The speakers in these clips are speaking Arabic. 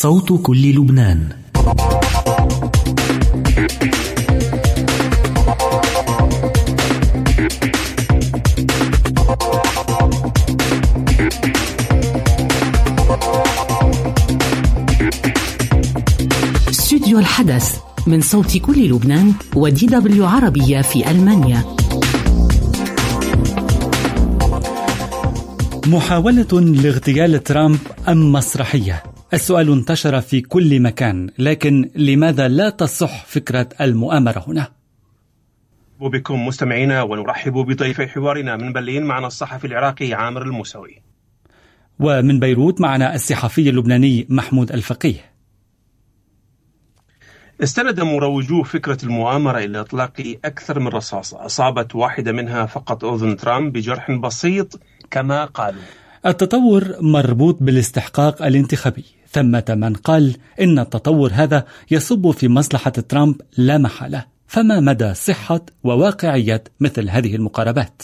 صوت كل لبنان. استوديو الحدث من صوت كل لبنان وDW عربية في ألمانيا. محاولة لاغتيال ترامب أم مسرحية؟ السؤال انتشر في كل مكان، لكن لماذا لا تصح فكرة المؤامرة هنا؟ وبكم مستمعينا، ونرحب بضيفي حوارنا. من برلين معنا الصحفي العراقي عامر الموسوي، ومن بيروت معنا الصحفي اللبناني محمود الفقيه. استند مروجو فكرة المؤامرة إلى إطلاق أكثر من رصاصة أصابت واحدة منها فقط أذن ترامب بجرح بسيط كما قالوا. التطور مربوط بالاستحقاق الانتخابي. ثمة من قال إن التطور هذا يصب في مصلحة ترامب لا محالة. فما مدى صحة وواقعية مثل هذه المقاربات؟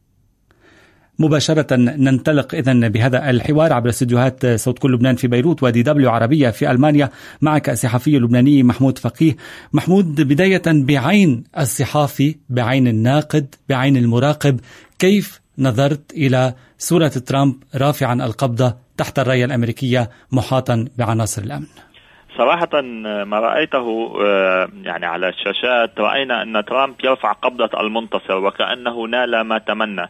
مباشرة ننطلق إذن بهذا الحوار عبر استديوهات صوت كل لبنان في بيروت وDW عربية في ألمانيا. معك الصحفي اللبناني محمود فقيه. محمود، بداية بعين الصحافي، بعين الناقد، بعين المراقب، كيف نظرت إلى صورة ترامب رافعا القبضة تحت الراية الأمريكية محاطا بعناصر الأمن؟ صراحة ما رأيته يعني على الشاشات، رأينا أن ترامب يرفع قبضة المنتصر وكأنه نال ما تمنى.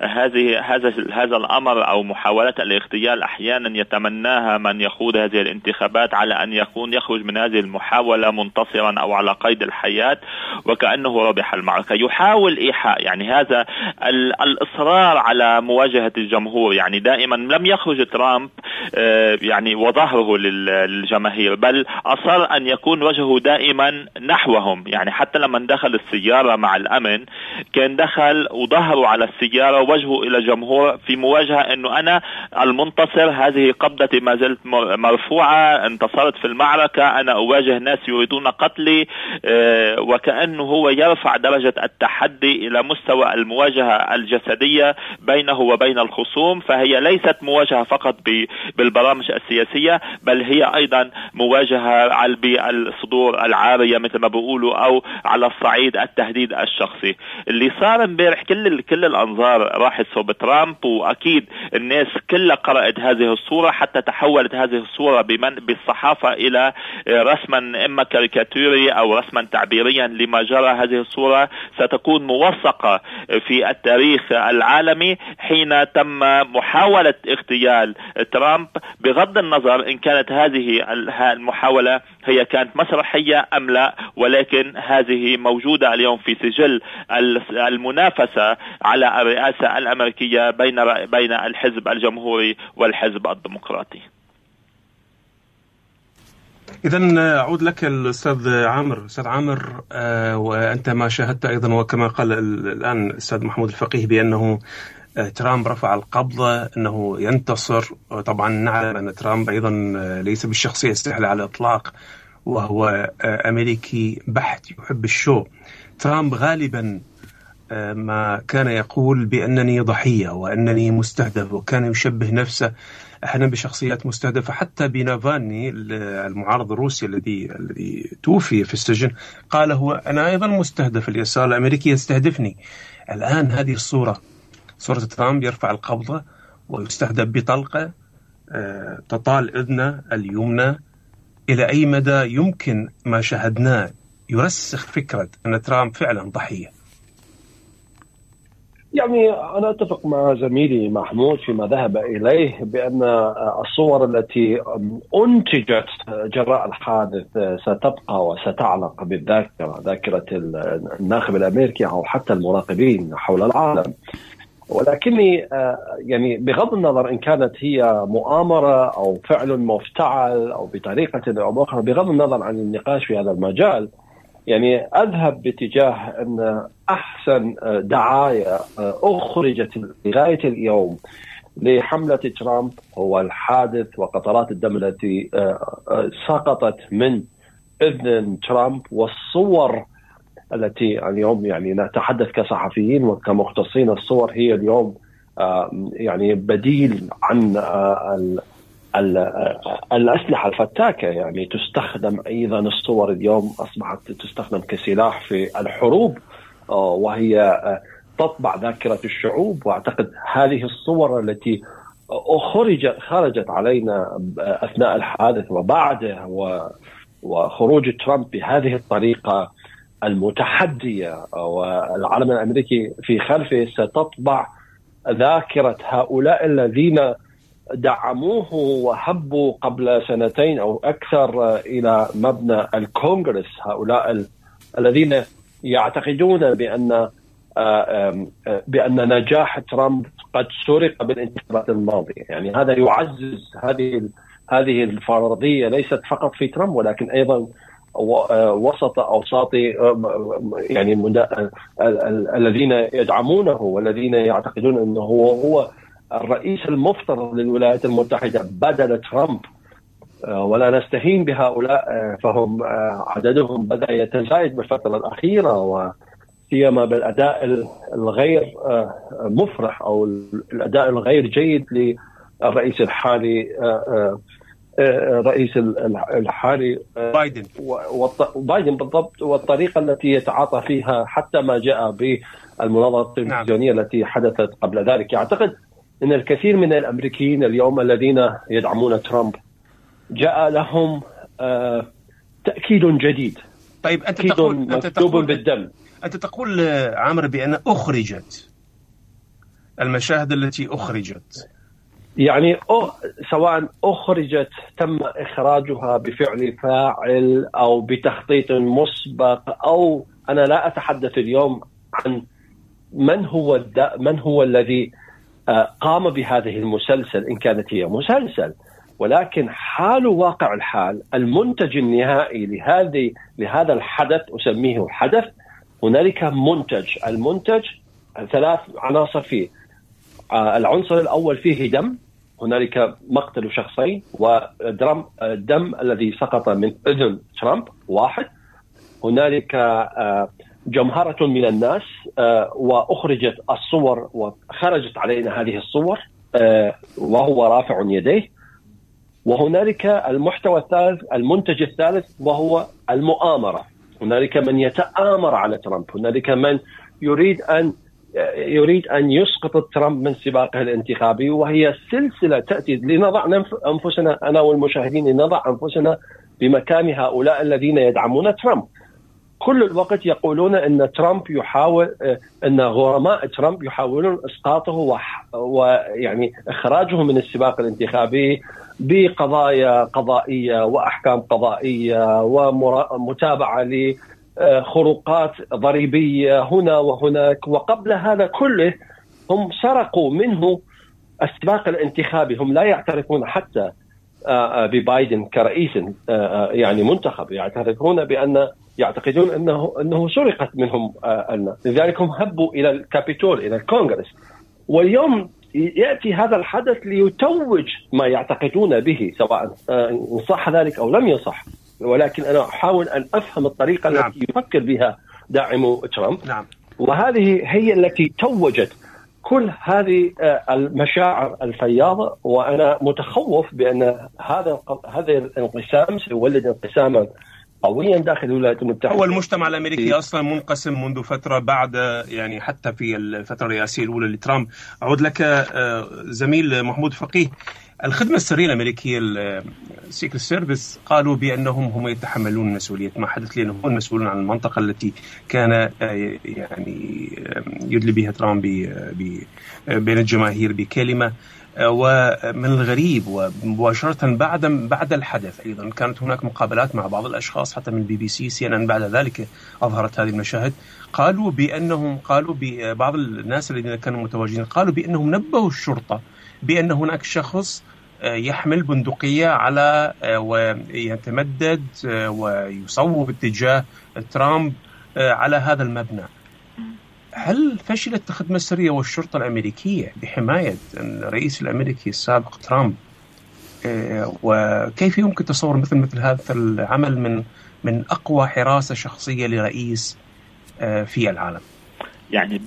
هذا الأمر أو محاولة الاغتيال أحيانا يتمناها من يخوض هذه الانتخابات على أن يخرج من هذه المحاولة منتصرا أو على قيد الحياة وكأنه ربح المعركة. يحاول إيحاء يعني هذا الإصرار على مواجهة الجمهور. يعني دائما لم يخرج ترامب يعني وظهره للجماهير، بل أصر أن يكون وجهه دائما نحوهم. يعني حتى لما دخل السيارة مع الأمن كان دخل وظهره على السيارة ووجهه إلى الجمهور في مواجهة أنه أنا المنتصر، هذه قبضتي ما زلت مرفوعة، انتصرت في المعركة، أنا أواجه ناس يريدون قتلي. وكأنه هو يرفع درجة التحدي إلى مستوى المواجهة الجسدية بينه وبين الخصوم. فهي ليست مواجهة فقط بالبرامج السياسية، بل هي أيضا مواجهة بالصدور العارية مثل ما بيقولوا، أو على الصعيد التهديد الشخصي. اللي صار امبارح كل الأنظار راحت صوب ترامب، وأكيد الناس كلها قرأت هذه الصورة، حتى تحولت هذه الصورة بالصحافة إلى رسما إما كاريكاتوري أو رسما تعبيريا لما جرى. هذه الصورة ستكون موثقة في التاريخ العالمي حين تم محاولة اغتيال ترامب، بغض النظر إن كانت هذه المحاولة هي كانت مسرحية أم لا، ولكن هذه موجودة اليوم في سجل المنافسة على الرئاسة الأمريكية بين الحزب الجمهوري والحزب الديمقراطي. إذن أعود لك الأستاذ عامر. أستاذ عامر، وأنت ما شاهدت أيضا وكما قال الآن الأستاذ محمود الفقيه بأنه ترامب رفع القبضة، أنه ينتصر. طبعا نعلم أن ترامب أيضا ليس بالشخصية السهلة على الإطلاق، وهو أمريكي بحت يحب الشو. ترامب غالبا ما كان يقول بأنني ضحية وأنني مستهدف، وكان يشبه نفسه أحيانا بشخصيات مستهدفة. حتى بنافالني المعارض الروسي الذي توفي في السجن قال هو أنا أيضا مستهدف، اليسار الأمريكي يستهدفني. الآن هذه صورة ترامب يرفع القبضة ويستهدف بطلقة تطال إذنه اليمنى. إلى أي مدى يمكن ما شاهدناه يرسخ فكرة أن ترامب فعلا ضحية؟ يعني أنا أتفق مع زميلي محمود فيما ذهب إليه بأن الصور التي أنتجت جراء الحادث ستبقى وستعلق بالذاكرة، ذاكرة الناخب الأمريكي أو حتى المراقبين حول العالم. ولكني يعني بغض النظر إن كانت هي مؤامرة أو فعل مفتعل أو بطريقة أو أخرى، بغض النظر عن النقاش في هذا المجال، يعني أذهب باتجاه أن أحسن دعاية أخرجت لغاية اليوم لحملة ترامب هو الحادث وقطرات الدم التي سقطت من إذن ترامب، والصور التي اليوم يعني نتحدث كصحفيين وكمختصين. الصور هي اليوم يعني بديل عن الأسلحة الفتاكة، يعني تستخدم أيضا. الصور اليوم أصبحت تستخدم كسلاح في الحروب، وهي تطبع ذاكرة الشعوب. وأعتقد هذه الصور التي خرجت علينا أثناء الحادث وبعده، وخروج ترامب بهذه الطريقة المتحدية والعلم الأمريكي في خلفه، ستطبع ذاكرة هؤلاء الذين دعموه وهبوا قبل سنتين أو أكثر إلى مبنى الكونغرس. هؤلاء الذين يعتقدون بأن نجاح ترامب قد سرق بالانتخابات الماضية. يعني هذا يعزز هذه الفرضية ليست فقط في ترامب، ولكن أيضا وسط أوساطي، يعني الذين يدعمونه والذين يعتقدون أنه هو الرئيس المفترض للولايات المتحدة بدل ترامب. ولا نستهين بهؤلاء، فهم عددهم بدأ يتزايد بالفترة الأخيرة، وسيما بالأداء الغير مفرح أو الأداء الغير جيد للرئيس الحالي، رئيس الحالي بايدن بالضبط، والطريقة التي يتعاطى فيها حتى ما جاء بالمناظرة التلفزيونية التي حدثت قبل ذلك. يعتقد أن الكثير من الأمريكيين اليوم الذين يدعمون ترامب جاء لهم تأكيد جديد. طيب أنت تقول بالدم. أنت تقول عامر بأن أخرجت المشاهد التي أخرجت، يعني سواء أخرجت تم إخراجها بفعل فاعل أو بتخطيط مسبق، أو أنا لا أتحدث اليوم عن من هو الذي قام بهذه المسلسل، إن كانت هي مسلسل، ولكن حال واقع الحال المنتج النهائي لهذا الحدث، أسميه حدث. هنالك المنتج 3 عناصر فيه. العنصر الأول فيه دم، هنالك مقتل شخصين، والدم الذي سقط من أذن ترامب 1. هنالك جمهرة من الناس، وأخرجت الصور وخرجت علينا هذه الصور وهو رافع يديه. وهنالك المحتوى الثالث، المنتج الثالث، وهو المؤامرة. هنالك من يتآمر على ترامب، هنالك من يريد أن يسقط ترامب من سباقه الانتخابي، وهي سلسلة تأتي لنضع أنفسنا، أنا والمشاهدين، لنضع أنفسنا بمكان هؤلاء الذين يدعمون ترامب. كل الوقت يقولون أن ترامب أن غرماء ترامب يحاولون إسقاطه ويعني إخراجه من السباق الانتخابي بقضايا قضائية وأحكام قضائية ومتابعة لخروقات ضريبية هنا وهناك. وقبل هذا كله هم سرقوا منه السباق الانتخابي. هم لا يعترفون حتى ببايدن كرئيس يعني منتخب، يعتقدون أنه سرقت منهم الناس. لذلك هم هبوا إلى الكابيتول، إلى الكونغرس. واليوم يأتي هذا الحدث ليتوج ما يعتقدون به، سواء صح ذلك أو لم يصح. ولكن أنا أحاول أن أفهم الطريقة التي يفكر بها داعم ترامب. وهذه هي التي توجت كل هذه المشاعر الفياضة. وأنا متخوف بأن هذا الانقسام سيولد انقساما قويا داخل الولايات المتحدة. هو المجتمع الأمريكي أصلا منقسم منذ فترة، بعد يعني حتى في الفترة الرئاسية الأولى لترامب. أعود لك زميل محمود فقيه. الخدمة السرية الأمريكية السيكريت سيرفيس قالوا بأنهم هم يتحملون مسؤولية ما حدث، لأنهم هم المسؤولون عن المنطقة التي كان يعني يدلي بها ترامب بين الجماهير بكلمة. ومن الغريب ومباشرة بعد الحدث أيضا كانت هناك مقابلات مع بعض الأشخاص حتى من BBC CNN بعد ذلك أظهرت هذه المشاهد. قالوا بعض الناس الذين كانوا متواجدين قالوا بأنهم نبهوا الشرطة بأن هناك شخص يحمل بندقية على ويتمدد ويصوب اتجاه ترامب على هذا المبنى. هل فشلت الخدمة السرية والشرطة الأمريكية بحماية الرئيس الأمريكي السابق ترامب؟ وكيف يمكن تصور مثل هذا العمل من أقوى حراسة شخصية لرئيس في العالم؟ يعني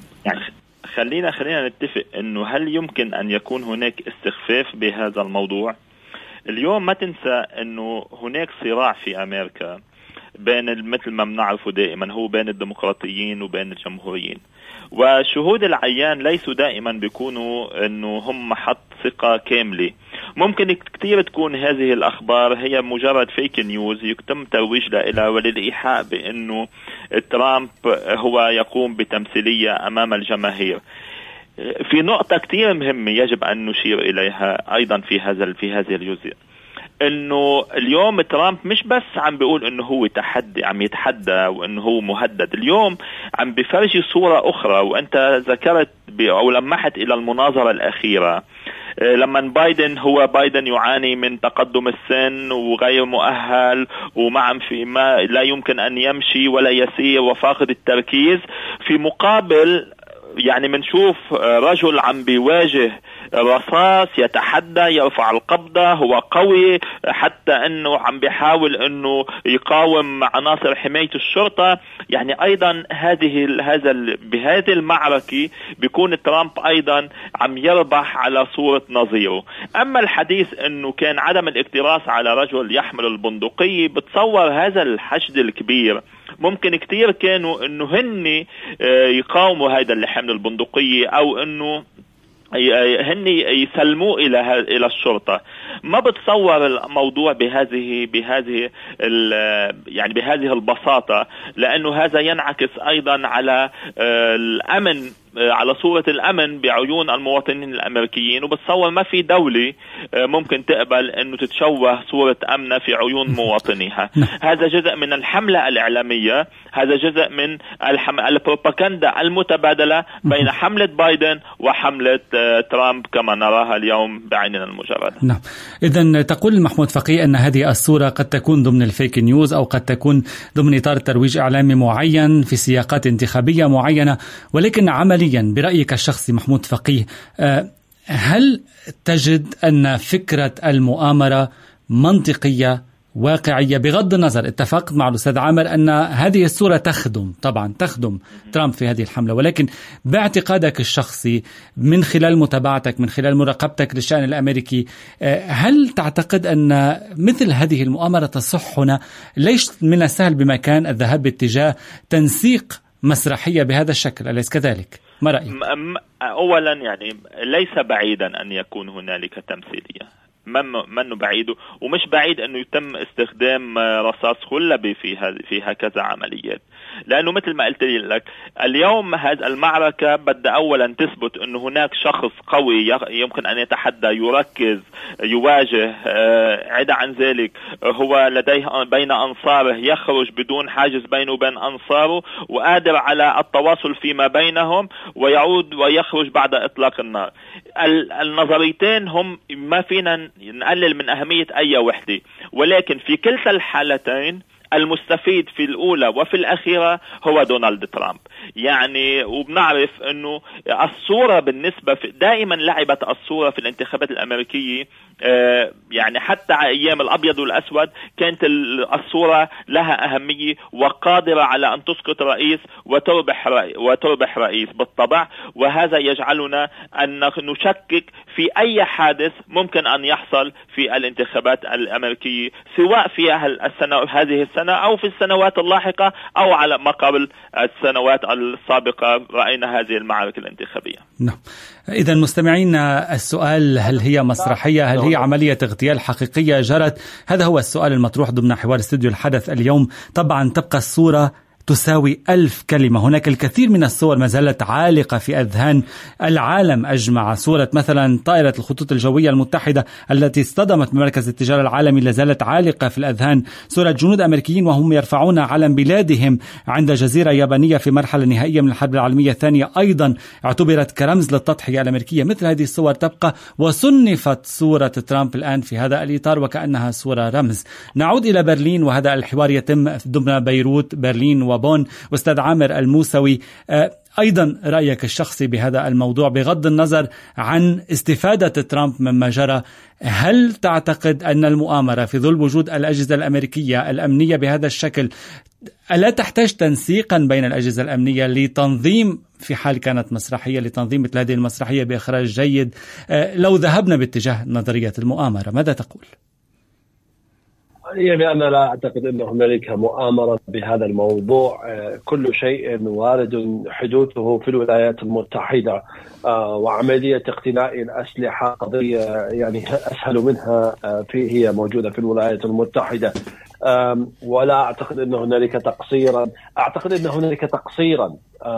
خلينا نتفق أنه هل يمكن أن يكون هناك استخفاف بهذا الموضوع؟ اليوم ما تنسى أنه هناك صراع في أمريكا بين مثل ما بنعرفه دائما هو بين الديمقراطيين وبين الجمهوريين، وشهود العيان ليسوا دائما بيكونوا أنه هم محط ثقة كاملة. ممكن كتير تكون هذه الأخبار هي مجرد فيك نيوز يتم ترويج لها وللإيحاء بأنه ترامب هو يقوم بتمثيلية أمام الجماهير. في نقطة كتير مهمة يجب أن نشير إليها أيضا في هذه الجزء، انه اليوم ترامب مش بس عم بيقول انه هو عم يتحدى وانه هو مهدد، اليوم عم بفرجي صورة اخرى. وانت ذكرت او لمحت الى المناظرة الاخيرة لما بايدن يعاني من تقدم السن وغير مؤهل ما لا يمكن ان يمشي ولا يسير وفاقد التركيز، في مقابل يعني منشوف رجل عم بيواجه رصاص، يتحدى، يرفع القبضة، هو قوي حتى انه عم بيحاول انه يقاوم عناصر حماية الشرطة. يعني ايضا بهذه المعركة بيكون ترامب ايضا عم يربح على صورة نظيره. اما الحديث انه كان عدم الاكتراث على رجل يحمل البندقية، بتصور هذا الحشد الكبير ممكن كتير كانوا انه هن يقاوموا هذا اللي حمل البندقية او انه هن يسلموا الى الشرطة. ما بتصور الموضوع بهذه البساطة، لانه هذا ينعكس ايضا على الامن، على صورة الأمن بعيون المواطنين الأمريكيين. وبتصور ما في دولة ممكن تقبل أنه تتشوه صورة أمنها في عيون مواطنيها. هذا جزء من الحملة الإعلامية، هذا جزء من البروباغندا المتبادلة بين حملة بايدن وحملة ترامب كما نراها اليوم بعيننا المجرد. نعم. إذن تقول محمود فقيه أن هذه الصورة قد تكون ضمن الفيك نيوز أو قد تكون ضمن إطار ترويج إعلامي معين في سياقات انتخابية معينة، ولكن عمليا برأيك الشخصي محمود فقيه، هل تجد أن فكرة المؤامرة منطقية واقعية؟ بغض النظر اتفقت مع الأستاذ عامر أن هذه الصورة تخدم ترامب في هذه الحملة، ولكن باعتقادك الشخصي من خلال متابعتك، من خلال مراقبتك للشأن الأمريكي، هل تعتقد أن مثل هذه المؤامرة تصح هنا؟ ليش من السهل بمكان الذهاب باتجاه تنسيق مسرحية بهذا الشكل، أليس كذلك؟ ما رأيك؟ أولا يعني ليس بعيدا أن يكون هنالك تمثيلية، منه بعيد، ومش بعيد أنه يتم استخدام رصاص خلبي في هكذا عمليات، لأنه مثل ما قلت لك اليوم هذه المعركة بدها أولا تثبت أنه هناك شخص قوي يمكن أن يتحدى، يركز، يواجه، عدا عن ذلك هو لديه بين أنصاره يخرج بدون حاجز بينه وبين أنصاره، وقادر على التواصل فيما بينهم ويعود ويخرج بعد إطلاق النار. النظريتين هم ما فينا نقلل من أهمية أي وحدة، ولكن في كلتا الحالتين المستفيد في الأولى وفي الأخيرة هو دونالد ترامب. يعني وبنعرف أنه الصورة بالنسبة دائما لعبت الصورة في الانتخابات الأمريكية، يعني حتى أيام الأبيض والأسود كانت الصورة لها أهمية وقادرة على أن تسقط رئيس وتربح رئيس بالطبع، وهذا يجعلنا أن نشكك في أي حادث ممكن أن يحصل في الانتخابات الأمريكية، سواء في هذه السنة أو في السنوات اللاحقة أو على ما قبل السنوات السابقة رأينا هذه المعارك الانتخابية. نعم. إذا مستمعينا، السؤال هل هي مسرحية؟ هل هي عملية اغتيال حقيقية جرت؟ هذا هو السؤال المطروح ضمن حوار استوديو الحدث اليوم. طبعا تبقى الصورة تساوي 1000 كلمة. هناك الكثير من الصور ما زالت عالقة في أذهان العالم أجمع. صورة مثلا طائرة الخطوط الجوية المتحدة التي اصطدمت بمركز التجارة العالمي لا زالت عالقة في الأذهان. صورة جنود أمريكيين وهم يرفعون علم بلادهم عند جزيرة يابانية في مرحلة نهائية من الحرب العالمية الثانية، أيضا اعتبرت كرمز للتضحية الأمريكية. مثل هذه الصور تبقى، وصنفت صورة ترامب الآن في هذا الإطار وكأنها صورة رمز. نعود إلى برلين، وهذا الحوار يتم ضمن بيروت، برلين وبون. أستاذ عامر الموسوي، أيضا رأيك الشخصي بهذا الموضوع بغض النظر عن استفادة ترامب مما جرى، هل تعتقد أن المؤامرة في ظل وجود الأجهزة الأمريكية الأمنية بهذا الشكل ألا تحتاج تنسيقا بين الأجهزة الأمنية لتنظيم، في حال كانت مسرحية، لتنظيم مثل هذه المسرحية بإخراج جيد؟ لو ذهبنا باتجاه نظرية المؤامرة ماذا تقول؟ يعني أنا لا أعتقد أن هنالك مؤامرة بهذا الموضوع. كل شيء وارد حدوثه في الولايات المتحدة، وعملية اقتناء الأسلحة قضية يعني أسهل منها هي موجودة في الولايات المتحدة. ولا أعتقد أن هنالك تقصيرا، أعتقد أن هنالك تقصيرا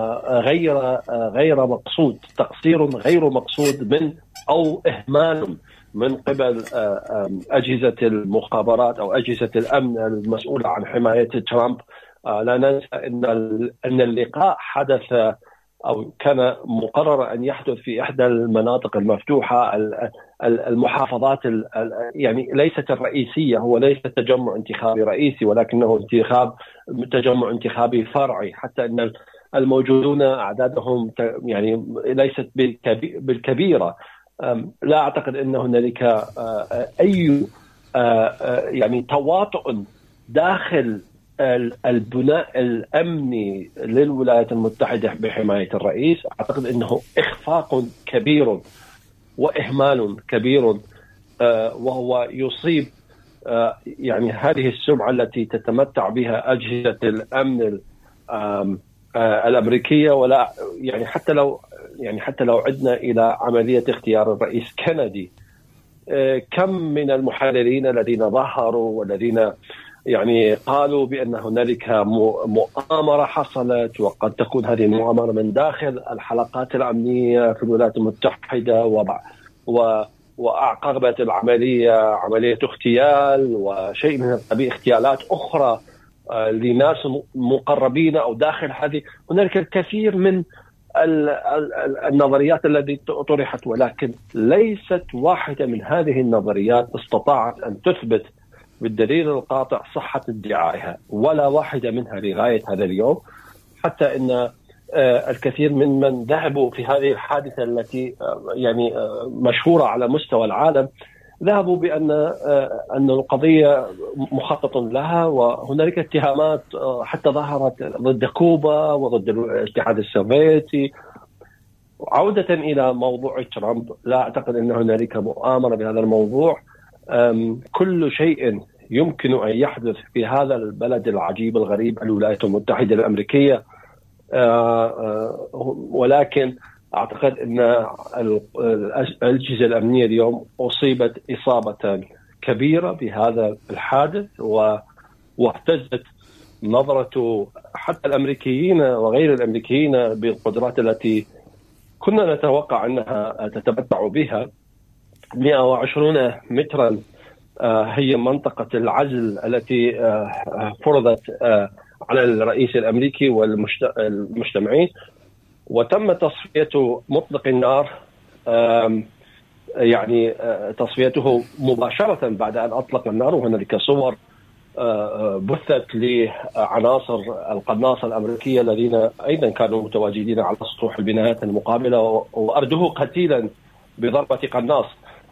غير مقصود، تقصير غير مقصود من أو إهمال من قبل أجهزة المخابرات أو أجهزة الأمن المسؤولة عن حماية ترامب. لا ننسى أن اللقاء حدث أو كان مقرر أن يحدث في إحدى المناطق المفتوحة، المحافظات يعني ليست الرئيسية، هو ليس تجمع انتخابي رئيسي ولكنه تجمع انتخابي فرعي، حتى أن الموجودون أعدادهم يعني ليست بالكبيرة. لا أعتقد أن هنالك أي يعني تواطؤ داخل البناء الأمني للولايات المتحدة بحماية الرئيس. أعتقد أنه إخفاق كبير وإهمال كبير، وهو يصيب يعني هذه السمعة التي تتمتع بها أجهزة الأمن الأمريكية. ولا يعني حتى لو عدنا إلى عملية اختيار الرئيس كندي، كم من المحللين الذين ظهروا والذين يعني قالوا بأن هنالك مؤامرة حصلت، وقد تكون هذه المؤامرة من داخل الحلقات الأمنية في الولايات المتحدة، وأعقبت العملية عملية اغتيال وشيء من اغتيالات أخرى لناس مقربين أو داخل هذه. هنالك الكثير من النظريات التي طرحت، ولكن ليست واحدة من هذه النظريات استطاعت أن تثبت بالدليل القاطع صحة ادعائها، ولا واحدة منها لغاية هذا اليوم. حتى أن الكثير من ذهبوا في هذه الحادثة التي يعني مشهورة على مستوى العالم، ذهبوا أن القضية مخطط لها، وهنالك اتهامات حتى ظهرت ضد كوبا وضد الاتحاد السوفيتي. عودة إلى موضوع ترامب، لا أعتقد أن هنالك مؤامرة بهذا الموضوع. كل شيء يمكن أن يحدث في هذا البلد العجيب الغريب الولايات المتحدة الأمريكية، ولكن أعتقد أن الأجهزة الأمنية اليوم أصيبت إصابة كبيرة بهذا الحادث، واهتزت نظرة حتى الأمريكيين وغير الأمريكيين بالقدرات التي كنا نتوقع أنها تتمتع بها. 120 مترا هي منطقة العزل التي فرضت على الرئيس الأمريكي والمجتمعين، وتم تصفية مطلق النار، يعني تصفيته مباشرة بعد أن أطلق النار. وهنالك صور بثت لعناصر القناصة الأمريكية الذين أيضا كانوا متواجدين على سطوح البنايات المقابلة، وأردوه قتيلا بضربة قناص.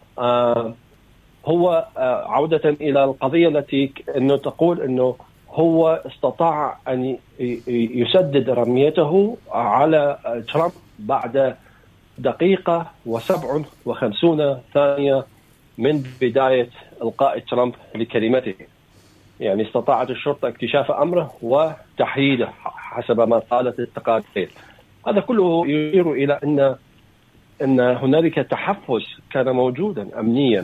هو عودة إلى القضية التي أنه تقول أنه هو استطاع أن يسدد رميته على ترامب بعد 1:57 ثانية من بداية إلقاء ترامب لكلمته. يعني استطاعت الشرطة اكتشاف أمره وتحييده حسب ما قالت التقارير. هذا كله يشير إلى أن هنالك تحفز كان موجودا أمنيا.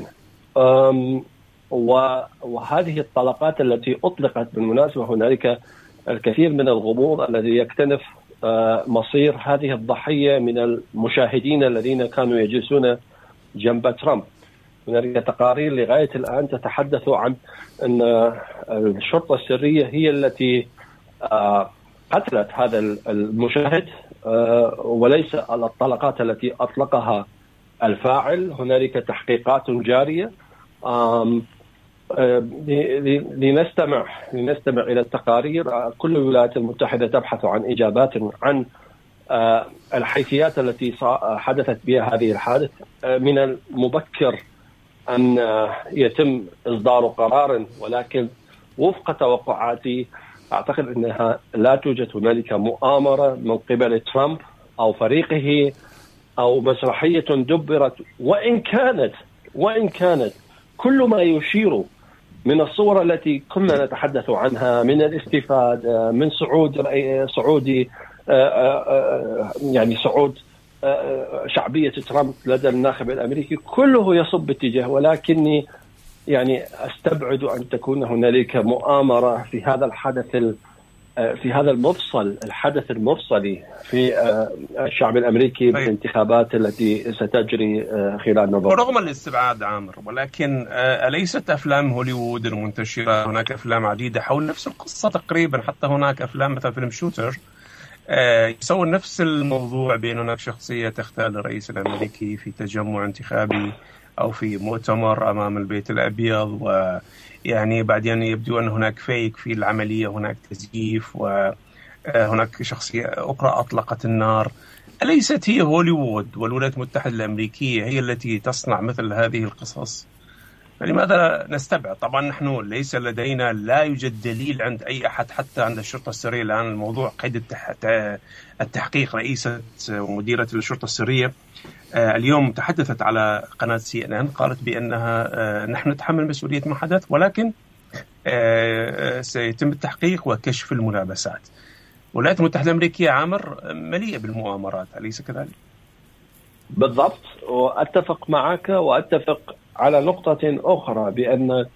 وهذه الطلقات التي أطلقت بالمناسبة، هنالك الكثير من الغموض الذي يكتنف مصير هذه الضحية من المشاهدين الذين كانوا يجلسون جنب ترامب. هنالك تقارير لغاية الآن تتحدث عن أن الشرطة السرية هي التي قتلت هذا المشاهد، وليس الطلقات التي أطلقها الفاعل. هنالك تحقيقات جارية. لنستمع إلى التقارير. كل الولايات المتحدة تبحث عن إجابات عن الحيثيات التي حدثت بها هذه الحادث. من المبكر أن يتم إصدار قرار، ولكن وفق توقعاتي أعتقد أنها لا توجد هنالك مؤامرة من قبل ترامب أو فريقه أو مسرحية دبرت، وإن كانت كل ما يشير من الصور التي كنا نتحدث عنها من الاستفادة من صعود شعبية ترامب لدى الناخب الأمريكي، كله يصب باتجاه، ولكني أستبعد أن تكون هنالك مؤامرة في هذا الحدث المفصلي في الشعب الأمريكي بالانتخابات التي ستجري خلال نوفمبر. ورغم الاستبعاد عامر، ولكن أليست أفلام هوليوود المنتشرة، هناك أفلام عديدة حول نفس القصة تقريبا، حتى هناك أفلام مثل فيلم شوتر يسوي نفس الموضوع، بأن هناك شخصية تختال الرئيس الأمريكي في تجمع انتخابي أو في مؤتمر أمام البيت الأبيض، بعدين يبدو أن هناك فيك في العملية، هناك تزييف، وهناك شخصية أخرى أطلقت النار. أليست هي هوليوود والولايات المتحدة الأمريكية هي التي تصنع مثل هذه القصص؟ فلماذا نستبعد؟ طبعا نحن ليس لدينا، لا يوجد دليل عند أي أحد، حتى عند الشرطة السرية الآن الموضوع قيد التحقيق. رئيسة ومديرة الشرطة السرية اليوم تحدثت على قناة CNN، قالت بأنها نحن نتحمل مسؤولية ما حدث، ولكن سيتم التحقيق وكشف الملابسات. الولايات المتحدة الأمريكية عامر مليئة بالمؤامرات، أليس كذلك؟ بالضبط، وأتفق معك، وأتفق على نقطة أخرى بأن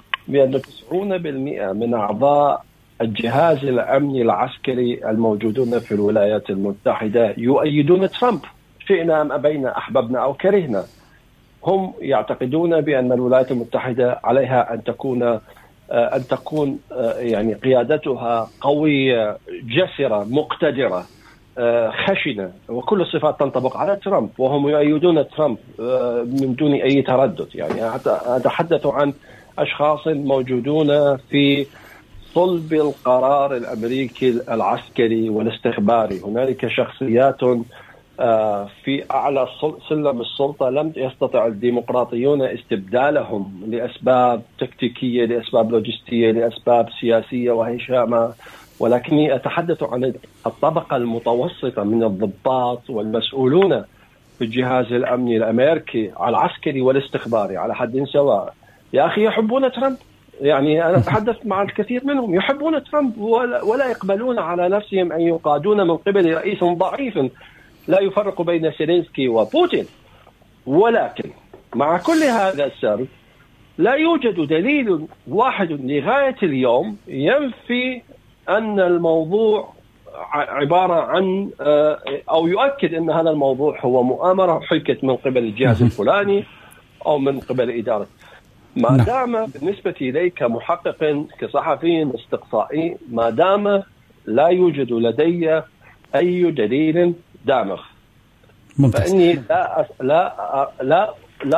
90% من أعضاء الجهاز الأمني العسكري الموجودون في الولايات المتحدة يؤيدون ترامب، شئنا أم أبينا، أحببنا أو كرهنا. هم يعتقدون بأن الولايات المتحدة عليها أن تكون قيادتها قوية، جسرة، مقتدرة، خشنة، وكل الصفات تنطبق على ترامب، وهم يؤيدون ترامب من دون أي تردد. أتحدث عن أشخاص موجودون في صلب القرار الأمريكي العسكري والاستخباري. هنالك شخصيات في أعلى سلم السلطة لم يستطع الديمقراطيون استبدالهم لأسباب تكتيكية، لأسباب لوجستية، لأسباب سياسية وهشامة، ولكني أتحدث عن الطبقة المتوسطة من الضباط والمسؤولون في الجهاز الأمني الأمريكي العسكري والاستخباري على حد سواء. يا أخي يحبون ترامب، أنا أتحدث مع الكثير منهم يحبون ترامب ولا يقبلون على نفسهم أن يقادون من قبل رئيس ضعيف لا يفرق بين زيلينسكي وبوتين. ولكن مع كل هذا السرد لا يوجد دليل واحد لغاية اليوم ينفي أن الموضوع عبارة عن أو يؤكد أن هذا الموضوع هو مؤامرة حكت من قبل الجهاز الفلاني أو من قبل إدارة. ما دام بالنسبة إلي كمحقق كصحفي استقصائي، ما دام لا يوجد لدي أي دليل دامغ، فإني لا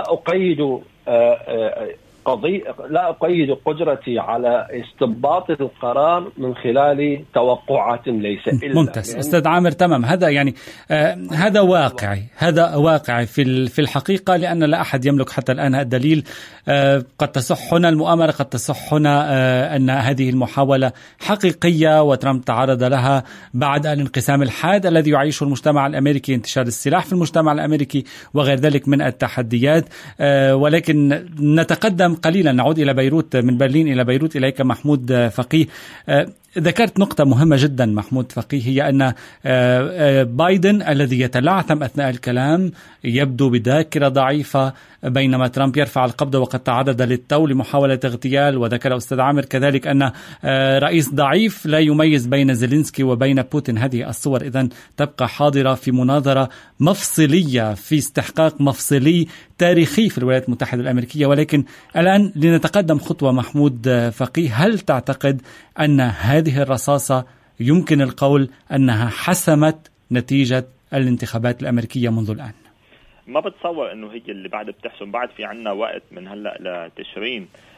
أقيد قدرتي على استنباط القرار من خلال توقعات ليس إلا. ممتاز أستاذ عامر، تمام. هذا هذا واقعي في الحقيقة، لأن لا أحد يملك حتى الآن الدليل. قد تصحنا المؤامرة، قد تصحنا أن هذه المحاولة حقيقية وترامب تعرض لها بعد الانقسام الحاد الذي يعيشه المجتمع الأمريكي، انتشار السلاح في المجتمع الأمريكي وغير ذلك من التحديات. ولكن نتقدم قليلا، نعود إلى بيروت، من برلين إلى بيروت إليك محمود فقيه. ذكرت نقطة مهمة جدا محمود فقيه، هي أن بايدن الذي يتلعثم أثناء الكلام يبدو بذاكرة ضعيفة، بينما ترامب يرفع القبضة وقد تعرض للتو لمحاولة اغتيال. وذكر أستاذ عامر كذلك أن رئيس ضعيف لا يميز بين زيلينسكي وبين بوتين. هذه الصور إذن تبقى حاضرة في مناظرة مفصلية، في استحقاق مفصلي تاريخي في الولايات المتحدة الأمريكية. ولكن الآن لنتقدم خطوة محمود فقيه، هل تعتقد أن هذه الرصاصة يمكن القول أنها حسمت نتيجة الانتخابات الأمريكية منذ الآن؟ ما بتصور انه هي اللي بعد بتحسم، بعد في عنا وقت من هلا لتشرين.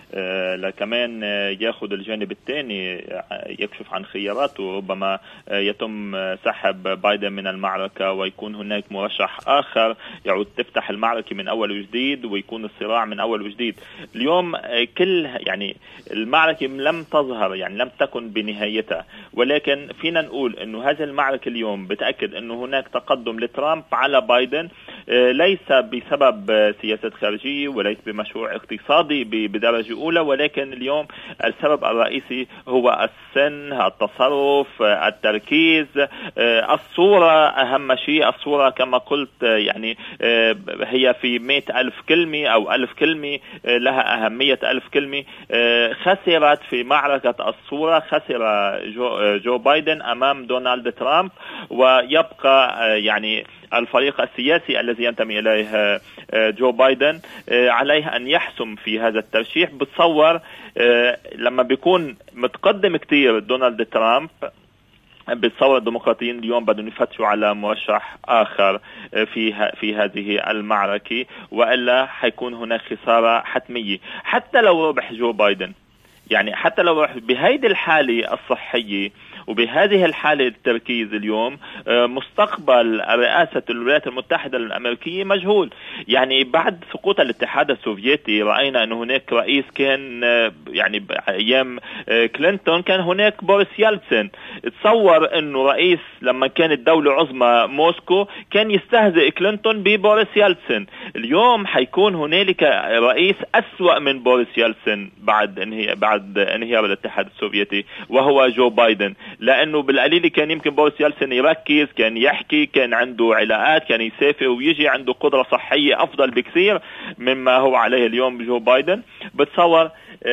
لكمان ياخذ الجانب الثاني يكشف عن خياراته. ربما يتم سحب بايدن من المعركة ويكون هناك مرشح آخر يعود تفتح المعركة من أول وجديد ويكون الصراع من أول وجديد. اليوم كل يعني المعركة لم تظهر، يعني لم تكن بنهايتها، ولكن فينا نقول أنه هذه المعركة اليوم بتأكد أنه هناك تقدم لترامب على بايدن، ليس بسبب سياسة خارجية وليس بمشروع اقتصادي بدرجة أولى، ولكن اليوم السبب الرئيسي هو السن، التصرف، التركيز، الصورة. أهم شيء الصورة كما قلت، يعني هي في 100,000 كلمة أو 1000 كلمة لها أهمية 1000 كلمة. خسرت في معركة الصورة، خسر جو بايدن أمام دونالد ترامب، ويبقى يعني الفريق السياسي الذي ينتمي إليه جو بايدن عليه أن يحسم في هذا الترشيح. بتصور لما بيكون متقدم كتير دونالد ترامب، بتصور الديمقراطيين اليوم بدهم يفتشوا على مرشح آخر في هذه المعركة، وإلا حيكون هناك خسارة حتمية. حتى لو ربح جو بايدن، يعني حتى لو ربح بهيدي الحالة الصحية وبهذه الحالة التركيز اليوم، مستقبل رئاسة الولايات المتحدة الأمريكية مجهول. يعني بعد سقوط الاتحاد السوفيتي رأينا أن هناك رئيس كان، يعني أيام كلينتون كان هناك بوريس يلتسن. تصور أنه رئيس لما كانت دولة عظمى موسكو كان يستهزئ كلينتون ببوريس يلتسن. اليوم حيكون هنالك رئيس أسوأ من بوريس يلتسن بعد انهيار الاتحاد السوفيتي، وهو جو بايدن. لأنه بالقليل كان يمكن بوريس يلتسن يركز، كان يحكي، كان عنده علاقات، كان يسافر ويجي، عنده قدرة صحية أفضل بكثير مما هو عليه اليوم جو بايدن. بتصور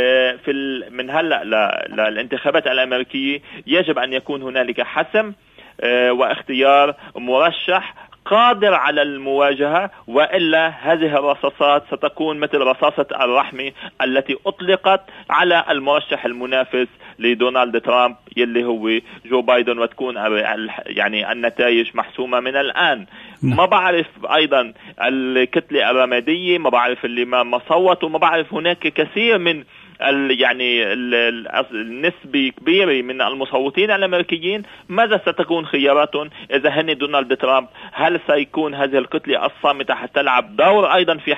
من هلأ للانتخابات الأمريكية يجب أن يكون هنالك حسم واختيار مرشح قادر على المواجهة، وإلا هذه الرصاصات ستكون مثل رصاصة الرحمة التي أطلقت على المرشح المنافس لدونالد ترامب يلي هو جو بايدن، وتكون يعني النتائج محسومة من الآن. ما بعرف أيضا الكتلة الرمادية، ما بعرف اللي ما صوتوا، ما بعرف هناك كثير من يعني النسبة كبيرة من المصوتين الأمريكيين ماذا ستكون خياراتهم إذا هن دونالد ترامب؟ هل سيكون هذه الكتلة الصامتة حتلعب دور أيضا في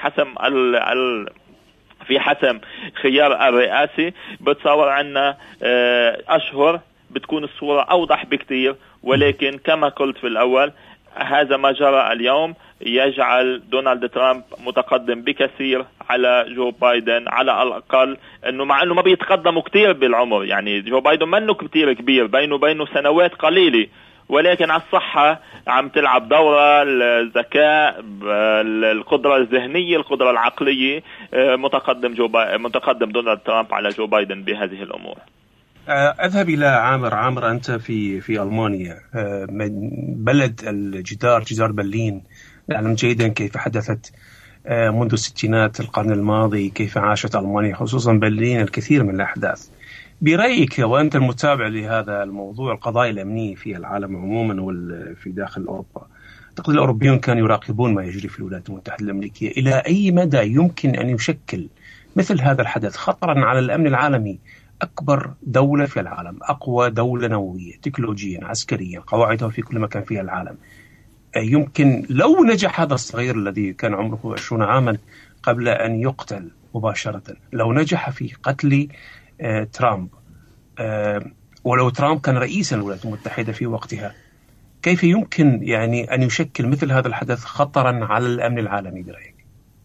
حسم خيار الرئاسي؟ بتصور عنا أشهر بتكون الصورة أوضح بكتير، ولكن كما قلت في الأول هذا ما جرى اليوم يجعل دونالد ترامب متقدم بكثير على جو بايدن، على الأقل أنه مع أنه ما بيتقدموا كتير بالعمر. يعني جو بايدن منه كتير كبير، بينه سنوات قليلة، ولكن على الصحة عم تلعب دورة، الذكاء، القدرة الذهنية، القدرة العقلية. متقدم دونالد ترامب على جو بايدن بهذه الأمور. أذهب إلى عامر أنت في ألمانيا، من بلد جدار برلين. نعلم جيدا كيف حدثت منذ الستينات القرن الماضي، كيف عاشت ألمانيا خصوصا برلين الكثير من الأحداث. برأيك وأنت المتابع لهذا الموضوع، القضايا الأمنية في العالم عموما وفي داخل أوروبا، أعتقد الأوروبيون كانوا يراقبون ما يجري في الولايات المتحدة الأمريكية. إلى أي مدى يمكن أن يشكل مثل هذا الحدث خطرا على الأمن العالمي؟ أكبر دولة في العالم، أقوى دولة نووية تكنولوجيا عسكريا، قواعدها في كل مكان في العالم. يمكن لو نجح هذا الصغير الذي كان عمره 20 عاما قبل أن يقتل مباشرة، لو نجح في قتل ترامب، ولو ترامب كان رئيسا للولايات المتحدة في وقتها، كيف يمكن يعني أن يشكل مثل هذا الحدث خطرا على الأمن العالمي برأيك؟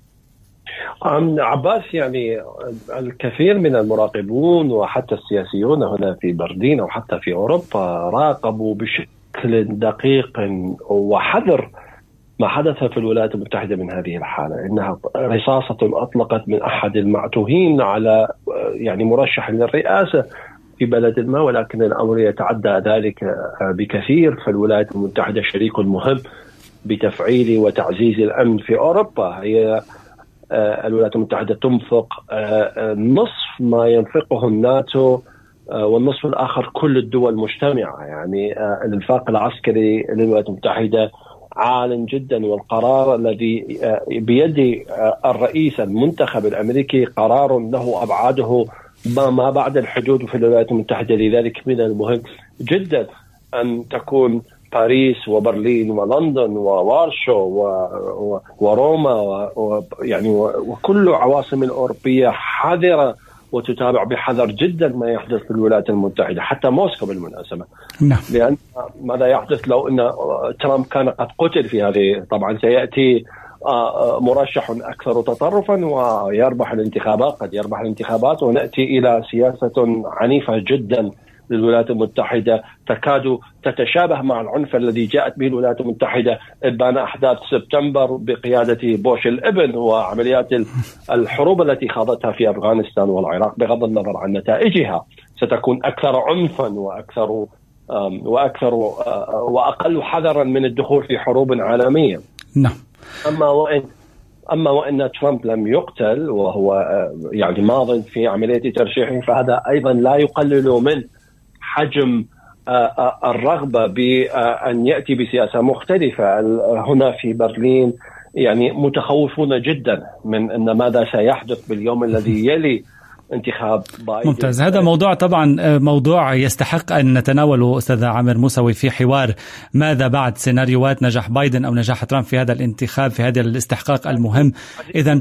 عباس، يعني الكثير من المراقبون وحتى السياسيون هنا في برلين أو حتى في أوروبا راقبوا بشكل دقيق وحذر ما حدث في الولايات المتحدة من هذه الحالة. إنها رصاصة أطلقت من أحد المعتوهين على يعني مرشح للرئاسة في بلد ما، ولكن الأمر يتعدى ذلك بكثير. فالولايات المتحدة شريك مهم بتفعيل وتعزيز الأمن في أوروبا. هي الولايات المتحدة تنفق نصف ما ينفقه الناتو، والنصف الآخر كل الدول مجتمعة. يعني الإنفاق العسكري للولايات المتحدة عال جدا، والقرار الذي بيد الرئيس المنتخب الأمريكي قرار له أبعاده ما بعد الحدود في الولايات المتحدة. لذلك من المهم جدا أن تكون باريس وبرلين ولندن ووارشو وروما يعني وكل عواصم الأوروبية حذرة وتتابع بحذر جدا ما يحدث في الولايات المتحدة، حتى موسكو بالمناسبة. لأن ماذا يحدث لو أن ترامب كان قد قتل في هذه؟ طبعا سيأتي مرشح أكثر تطرفا ويربح الانتخابات، قد يربح الانتخابات، ونأتي إلى سياسة عنيفة جدا للولايات المتحدة تكاد تتشابه مع العنف الذي جاءت به الولايات المتحدة إبان أحداث سبتمبر بقيادة بوش الابن وعمليات الحروب التي خاضتها في أفغانستان والعراق. بغض النظر عن نتائجها ستكون أكثر عنفا وأكثر وأقل حذرا من الدخول في حروب عالمية. نعم. أما وإن ترامب لم يقتل وهو يعني ماض في عملية ترشيحه، فهذا أيضا لا يقلل من حجم الرغبة بأن يأتي بسياسة مختلفة. هنا في برلين يعني متخوفون جدا من أن ماذا سيحدث باليوم الذي يلي انتخاب بايدن. ممتاز. هذا موضوع طبعا موضوع يستحق أن نتناوله أستاذ عامر موسوي في حوار ماذا بعد سيناريوهات نجاح بايدن أو نجاح ترامب في هذا الانتخاب، في هذا الاستحقاق المهم. إذن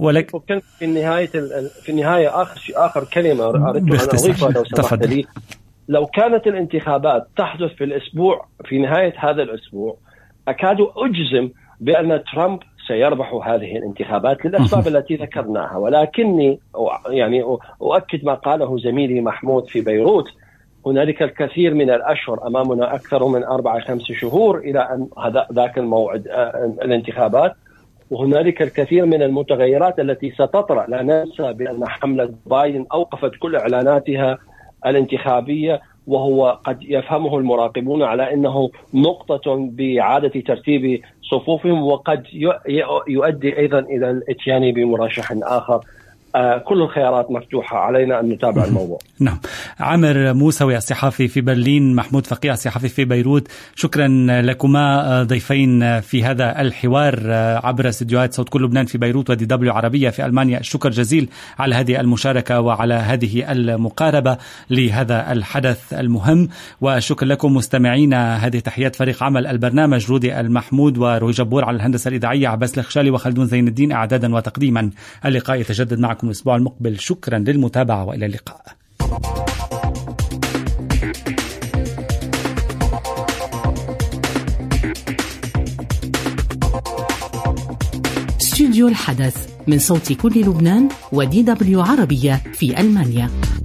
في النهاية آخر كلمة أردت أن أضيفها لو سمحت لي. لو كانت الانتخابات تحدث في نهاية هذا الأسبوع، أكاد أجزم بأن ترامب سيربح هذه الانتخابات للأسباب التي ذكرناها. ولكني يعني أؤكد ما قاله زميلي محمود في بيروت، هنالك الكثير من الأشهر أمامنا، أكثر من 4-5 شهور إلى أن ذاك الموعد الانتخابات، وهنالك الكثير من المتغيرات التي ستطرأ. لا ننسى بأن حملة بايدن أوقفت كل إعلاناتها الانتخابية، وهو قد يفهمه المراقبون على أنه نقطة بإعادة ترتيب صفوفهم، وقد يؤدي أيضا إلى الاتيان بمرشح آخر. كل الخيارات مفتوحة، علينا أن نتابع الموضوع. نعم. عامر موسوي الصحفي في برلين، محمود فقيه الصحفي في بيروت، شكرا لكما ضيفين في هذا الحوار عبر استديوهات صوت كل لبنان في بيروت ودي دبليو عربية في ألمانيا. الشكر جزيل على هذه المشاركة وعلى هذه المقاربة لهذا الحدث المهم. وشكر لكم مستمعينا. هذه تحيات فريق عمل البرنامج، رودي المحمود وروي جبور على الهندسة الإذاعية، عباس الخشالي وخلدون زين الدين إعدادا وتقديما. اللقاء يتجدد معكم الأسبوع المقبل. شكرا للمتابعة وإلى اللقاء. استوديو الحدث من صوت كل لبنان ودي دبليو عربية في ألمانيا.